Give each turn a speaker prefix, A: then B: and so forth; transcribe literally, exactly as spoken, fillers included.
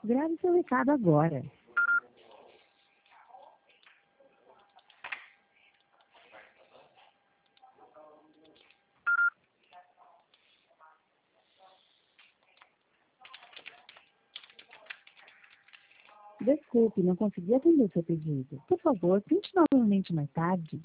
A: Grave seu recado agora. Desculpe, não consegui atender o seu pedido. Por favor, tente novamente mais tarde.